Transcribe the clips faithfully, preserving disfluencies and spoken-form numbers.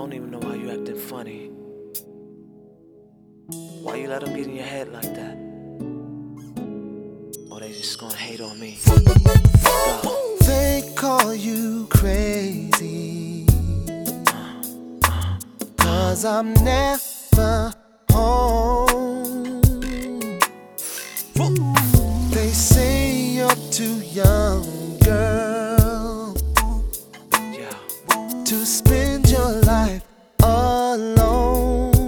don't even know why you acting funny. Why you let them get in your head like that? Or they just gonna hate on me? Go. They call you crazy, cause I'm never home. They say you're too young, girl, Yeah. to spend your life alone.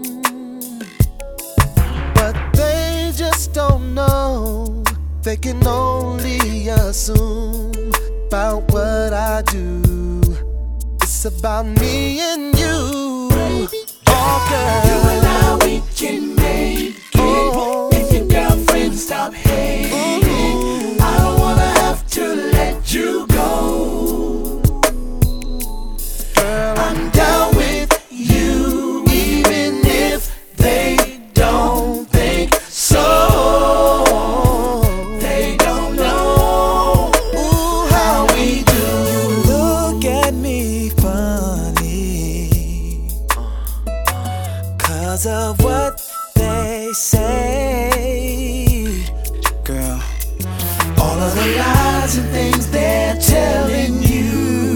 But they just don't know, they can only assume about what I do. It's about me and you, oh girl. You and I, we can make it. Oh. If your girlfriend stop hating, Ooh. I don't wanna have to let you go. Girl, I'm down with you, even if they don't think so. They don't know ooh, how we do. you look at me funny, cause of what they say. Girl, All of the lies and things they're telling you.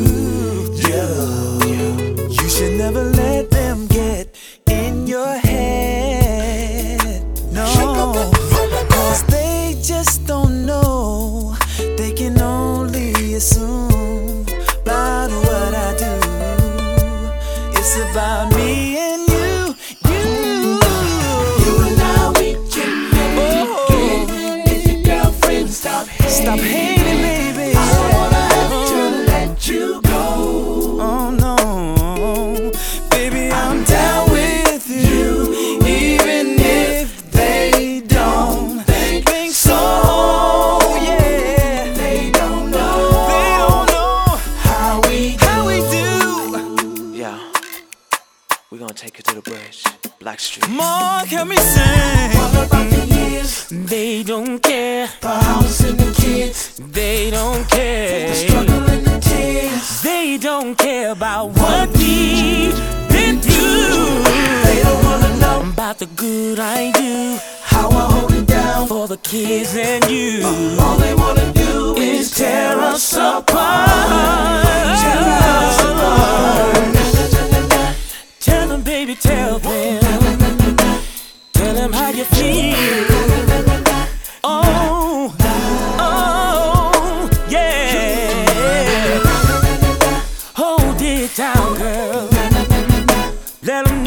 you, you should never let them get in your head. No, cause they just don't know, they can only assume about what I do. It's about me and you, you. You and I, we can make it. If your girlfriend stop hating, Stop hating, baby. I don't wanna have to let you go. Oh no, baby, I'm down with you, even if they don't think so. Yeah, They don't know they don't know how we do. how we do. Yeah. We gonna take it to the bridge. Blackstreet. More can we sing? All about the years, They don't care, the house and the kids, they don't the care. struggle and the tears. They don't care about what we've been through. They don't wanna know About the good I do how I hold it down. for the kids and you. All they wanna do is tear us apart. Tear us apart. Tell them, baby, tell them. Tell them how you feel. Oh, oh, yeah. Hold it down, girl. Let them